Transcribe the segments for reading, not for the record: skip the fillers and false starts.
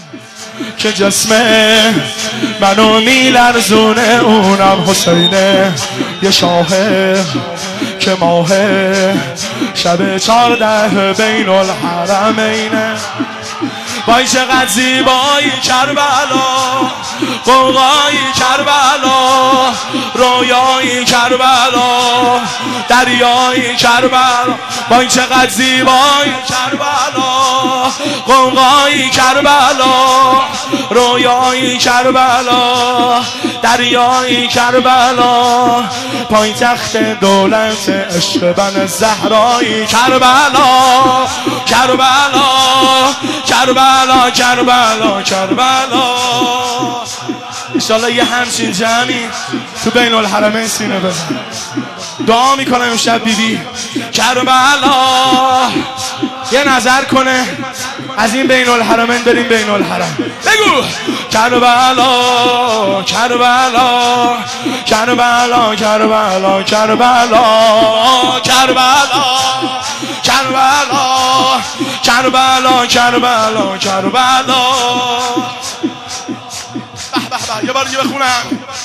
که جسم منو میلرزونه، اونم حسینه یه شاهه که ماهه، شب 14 بین الحرمینه. وای چقدر زیبایی کربلا، قوقایی کربلا، رویایی کربلا، دریایی کربلا. وای چقدر زیبایی کربلا، قوقایی کربلا، رویایی کربلا، دریایی کربلا، پایتخت دولت عشق بن زهرایی کربلا، کربلا، کربلا، کربلا، کربلا. انشالله یه همچین جمعی تو بین الحرمین سینه بزن. دعا میکنم امشب بیبی کربلا یه نظر کنه از این بین الحرمین بریم بین الحرم. بگو کربلا، کربلا، کربلا، کربلا، کربلا، کربلا، کربلا، کربلا، کربلا، کربلا. یه بار دیگه بخونم.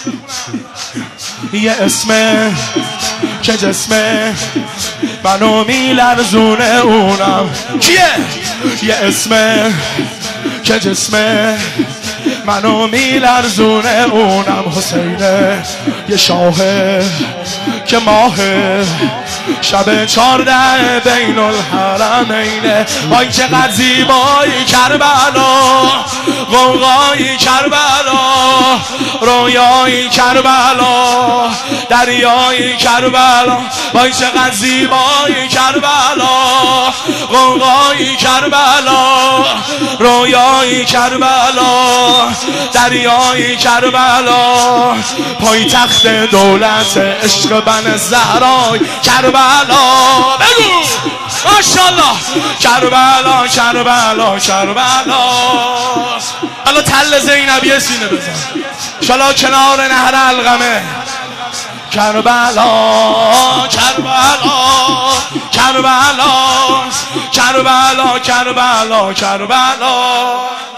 یه اسمه که جسمه منو میلرزونه، اونم کیه؟ یه اسمه که جسمه منو میلرزونه، اونم حسینه یه شاهه که ماهه، شب 14 بین الحرمینه. وای چقدر زیبایی کربلا، قوقایی کربلا، رویایی کربلا، دریایی کربلا. وای چقدر زیبایی کربلا، قوقایی کربلا، رویایی کربلا، دریایی کربلا، پایتخت دولت عشق بن زهرای کربلا. بگو ماشاءالله کربلا، کربلا، کربلا. حالا تل زینبیه سینه بزن شالا کنار نهر القمه. کربلا، کربلا، کربلا، کربلا، کربلا، کربلا.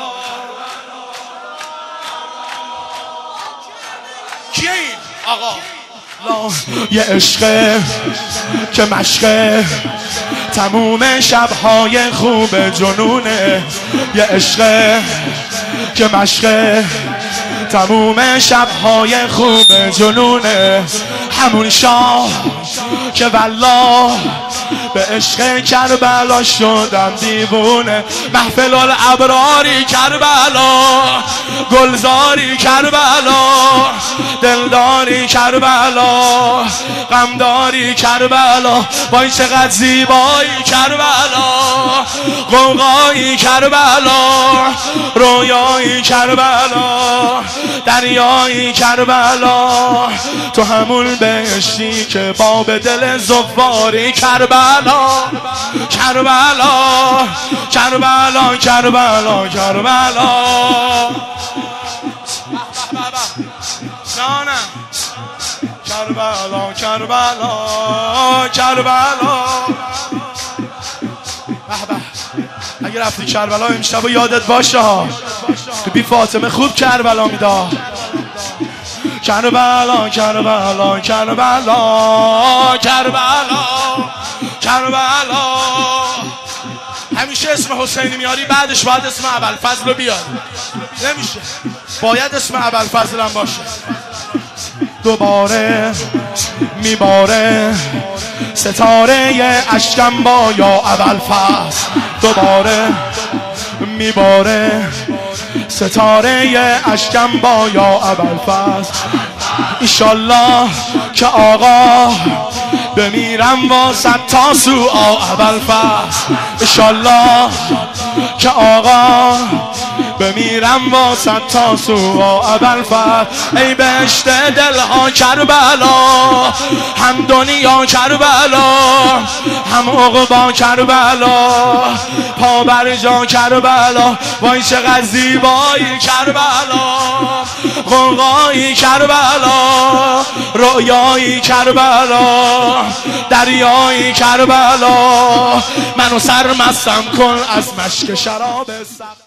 کیه این آقا؟ یه عشقه که مشقه تموم شبهای خوب جنونه. یه عشقه که مشقه تموم شبهای خوب جنونه. همون شاه که والله به عشق کربلا شدم دیوونه. محفل الابراری کربلا، گلزاری کربلا، دلداری کربلا، غمداری کربلا. وای چقدر زیبایی کربلا، قوقایی کربلا، رویایی کربلا، دریایی کربلا، تو همون بهشتی که باب دل زواری کربلا، کربلا، کربلا، کربلا، کربلا. نه نه کربلا، کربلا، کربلا. اگه رفتی کربلا امشب یادت باشه ها، بی فاطمه خوب کربلا میداد. کربلا، کربلا، کربلا، کربلا، کربلا. همیشه اسم حسینی میاری بعدش باید اسم ابوالفضل رو بیاری، نمیشه، باید اسم ابوالفضل هم باشه. دوباره میباره ستاره اشکم با یا ابوالفضل، دوباره میباره ستاره اشکم با یا ابوالفضل. ایشالله که آقا بمیرم واسه تا سو ابوالفضل. ایشالله که آقا بمیرم واسه تا سو ابوالفضل. ای بهشت دلها کربلا، هم دنیا کربلا، هم عقبا کربلا، پا بر جا کربلا. وای چقدر زیبایی کربلا، قوقایی کربلا، رویایی کربلا، دریایی کربلا. منو سرمستم کن از مشک شراب